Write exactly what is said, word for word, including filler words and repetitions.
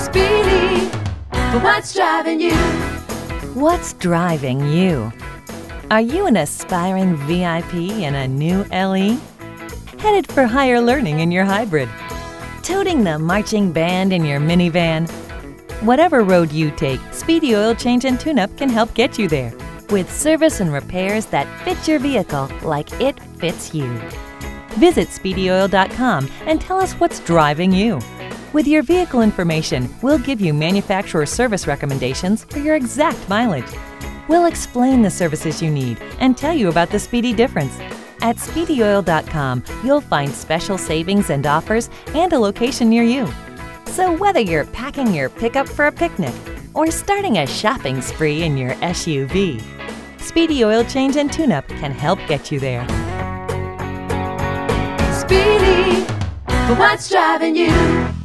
Speedy, but what's driving you? What's driving you? Are you an aspiring V I P in a new L E? Headed for higher learning in your hybrid? Toting the marching band in your minivan? Whatever road you take, Speedy Oil Change and Tune-Up can help get you there with service and repairs that fit your vehicle like it fits you. Visit speedy oil dot com and tell us what's driving you. With your vehicle information, we'll give you manufacturer service recommendations for your exact mileage. We'll explain the services you need and tell you about the Speedy difference. At speedy oil dot com, you'll find special savings and offers and a location near you. So whether you're packing your pickup for a picnic or starting a shopping spree in your S U V, Speedy Oil Change and Tune-Up can help get you there. Speedy, but what's driving you?